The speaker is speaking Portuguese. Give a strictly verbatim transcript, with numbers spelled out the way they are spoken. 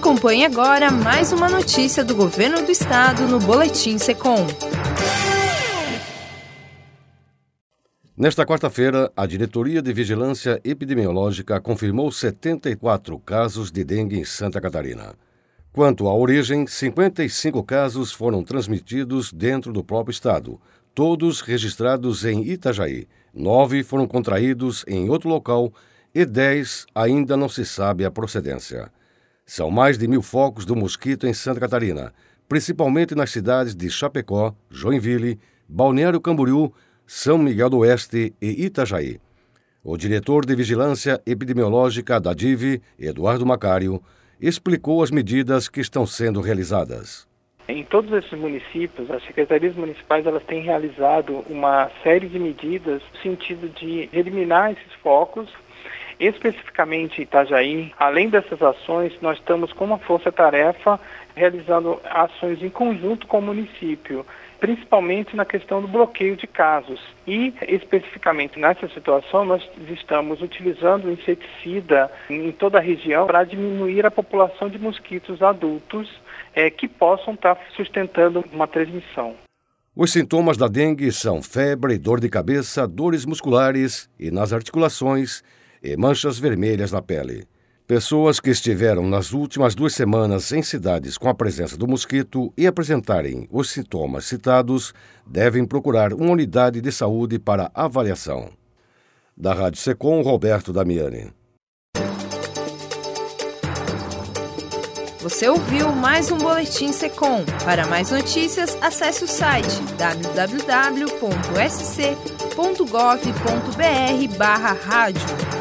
Acompanhe agora mais uma notícia do Governo do Estado no Boletim Secom. Nesta quarta-feira, a Diretoria de Vigilância Epidemiológica confirmou setenta e quatro casos de dengue em Santa Catarina. Quanto à origem, cinquenta e cinco casos foram transmitidos dentro do próprio estado, todos registrados em Itajaí. Nove foram contraídos em outro local e dez ainda não se sabe a procedência. São mais de mil focos do mosquito em Santa Catarina, principalmente nas cidades de Chapecó, Joinville, Balneário Camboriú, São Miguel do Oeste e Itajaí. O diretor de Vigilância Epidemiológica da D I V, Eduardo Macário, explicou as medidas que estão sendo realizadas. Em todos esses municípios, as secretarias municipais elas têm realizado uma série de medidas no sentido de eliminar esses focos. Especificamente em Itajaí, além dessas ações, nós estamos com uma força-tarefa realizando ações em conjunto com o município, principalmente na questão do bloqueio de casos. E, especificamente nessa situação, nós estamos utilizando o inseticida em toda a região para diminuir a população de mosquitos adultos é, que possam estar sustentando uma transmissão. Os sintomas da dengue são febre, dor de cabeça, dores musculares e nas articulações e manchas vermelhas na pele. Pessoas que estiveram nas últimas duas semanas em cidades com a presença do mosquito e apresentarem os sintomas citados devem procurar uma unidade de saúde para avaliação. Da Rádio Secom, Roberto Damiani. Você ouviu mais um Boletim Secom. Para mais notícias, acesse o site w w w ponto s c ponto gov ponto b r barra rádio.